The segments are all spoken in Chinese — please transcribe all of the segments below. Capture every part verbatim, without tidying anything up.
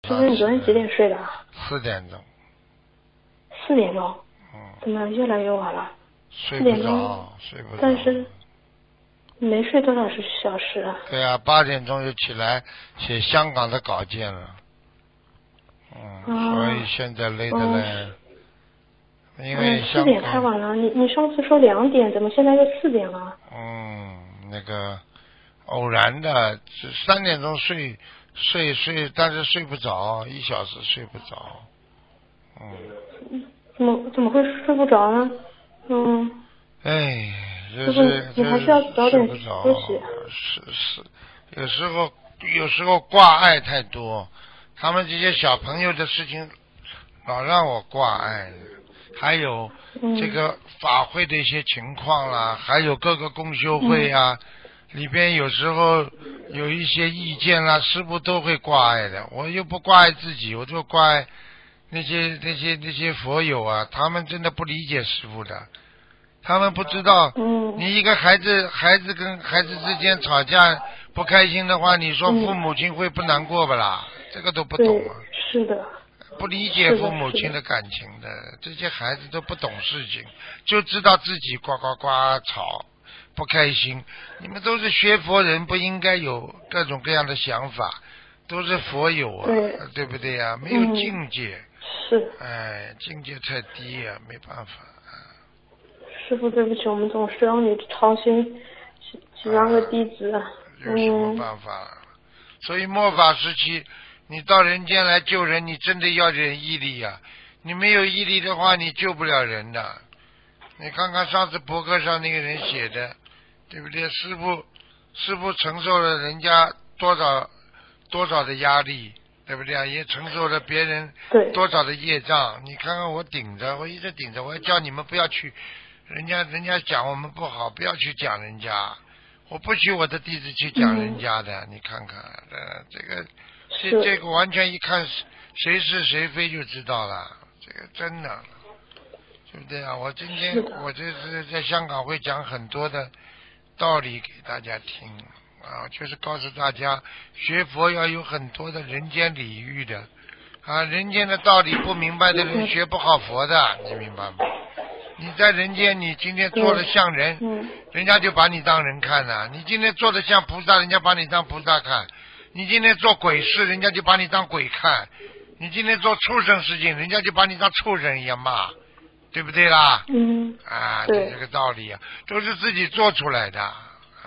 师傅，你昨天几点睡的？ 四点钟。 四点钟。 嗯。 怎么越来越晚了？ 睡不着，睡不着。 但是没睡多少小时啊？ 对啊，八点钟就起来写香港的稿件了。嗯， 啊、 所以现在累的嘞。嗯、因为四点太晚了，你你上次说两点，怎么现在又四点了？ 嗯，那个偶然的，三点钟睡睡睡，但是睡不着，一小时睡不着。嗯。 怎么怎么会睡不着呢？嗯。 哎，就是你还是要早点休息。 是是，有时候有时候挂碍太多，他们这些小朋友的事情老让我挂碍。还有这个法会的一些情况啦，嗯、还有各个共修会啊，嗯、里边有时候有一些意见啦，师父都会挂碍的。我又不挂碍自己，我就挂碍那些那些那些佛友啊，他们真的不理解师父的，他们不知道， 嗯、 你一个孩子孩子跟孩子之间吵架不开心的话，你说父母亲会不难过不啦？嗯、这个都不懂啊。 是的。 不理解父母亲的感情的，这些孩子都不懂事情，就知道自己呱呱呱吵，不开心。你们都是学佛人，不应该有各种各样的想法，都是佛友啊， 对, 对不对呀、啊？没有境界， 嗯、是， 哎，境界太低呀、啊，没办法。 师父，对不起，我们总是让你操心几几万个弟子， 啊、有什么办法、嗯？所以末法时期。你到人间来救人，你真的要点毅力呀、啊！你没有毅力的话，你救不了人的。你看看上次博客上那个人写的，对不对？师父，师父承受了人家多少多少的压力，对不对啊？也承受了别人多少的业障。你看看我顶着，我一直顶着，我要叫你们不要去，人家人家讲我们不好，不要去讲人家。我不许我的弟子去讲人家的，嗯、你看看，呃，这个。这这个完全一看谁是谁非就知道了，这个真的，对不对啊？我今天我这是在香港会讲很多的道理给大家听啊，就是告诉大家学佛要有很多的人间礼遇的啊，人间的道理不明白的人学不好佛的，你明白吗？你在人间，你今天做的像人，人家就把你当人看了；你今天做的像菩萨，人家把你当菩萨看。你今天做鬼事，人家就把你当鬼看；你今天做畜生事情，人家就把你当畜生一样骂，对不对啦？ 嗯。 啊，就这个道理啊，都是自己做出来的。啊。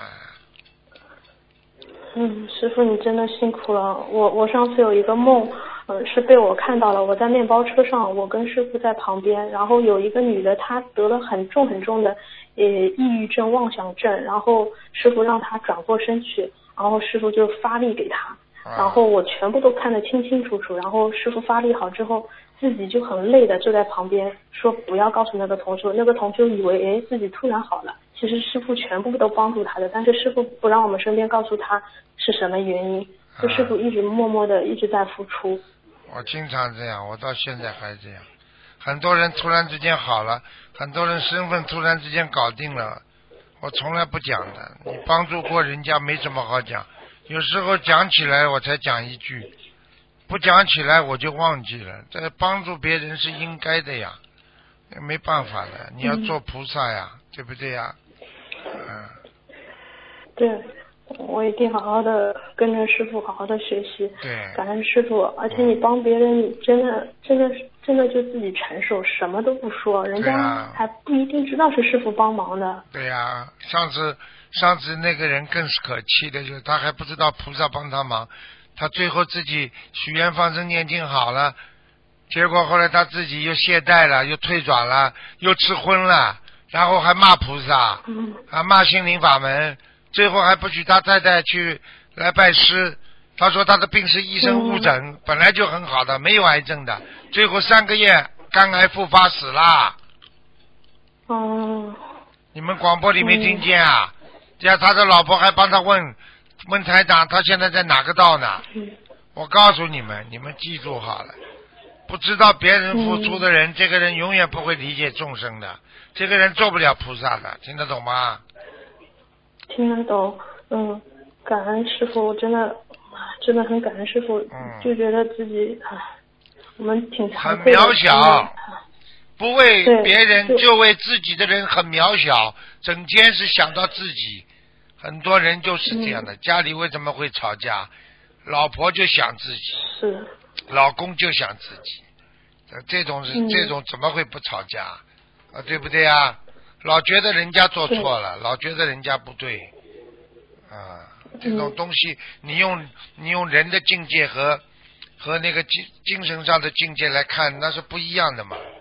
嗯，师父你真的辛苦了。我我上次有一个梦，嗯，是被我看到了。我在面包车上，我跟师父在旁边，然后有一个女的，她得了很重很重的呃抑郁症、妄想症，然后师父让她转过身去。然后师父就发力给他，然后我全部都看得清清楚楚。然后师父发力好之后，自己就很累的坐在旁边，说不要告诉那个同学。那个同学以为哎自己突然好了，其实师父全部都帮助他的，但是师父不让我们身边告诉他是什么原因，就师父一直默默的一直在付出。 我经常这样，我到现在还这样。很多人突然之间好了，很多人身份突然之间搞定了。我从来不讲的，你帮助过人家没什么好讲，有时候讲起来我才讲一句，不讲起来我就忘记了。这帮助别人是应该的呀，没办法的，你要做菩萨呀，嗯、对不对呀？嗯。 对，我一定好好的跟着师父好好的学习， 对， 感恩师父。而且你帮别人，你真的真的真的就自己承受，什么都不说，人家还不一定知道是师父帮忙的。 对呀、啊，上次上次那个人更是可气的，就是他还不知道菩萨帮他忙，他最后自己许愿放生念经好了，结果后来他自己又懈怠了，又退转了，又吃荤了，然后还骂菩萨， 嗯， 还骂心灵法门。最后还不许他太太去来拜师，他说他的病是医生误诊，嗯、本来就很好的，没有癌症的，最后三个月肝癌复发死了。 哦。 你们广播里没听见啊？这、嗯、样他的老婆还帮他问问台长，他现在在哪个道呢？ 嗯、 我告诉你们，你们记住好了，不知道别人付出的人，嗯、这个人永远不会理解众生的，这个人做不了菩萨的，听得懂吗？ 听得懂，嗯，感恩师父，真的， 真的很感恩师傅， 嗯就觉得自己啊，我们挺惭很愧的。 渺小，不为对别人就就为自己的人很渺小，整天是想到自己。很多人就是这样的， 嗯家里为什么会吵架？老婆就想自己， 是， 老公就想自己，呃这种是、 嗯这种怎么会不吵架啊？对不对啊？老觉得人家做错了，老觉得人家不对，啊，这种嗯东西，你用你用人的境界和和那个精精神上的境界来看，那是不一样的嘛。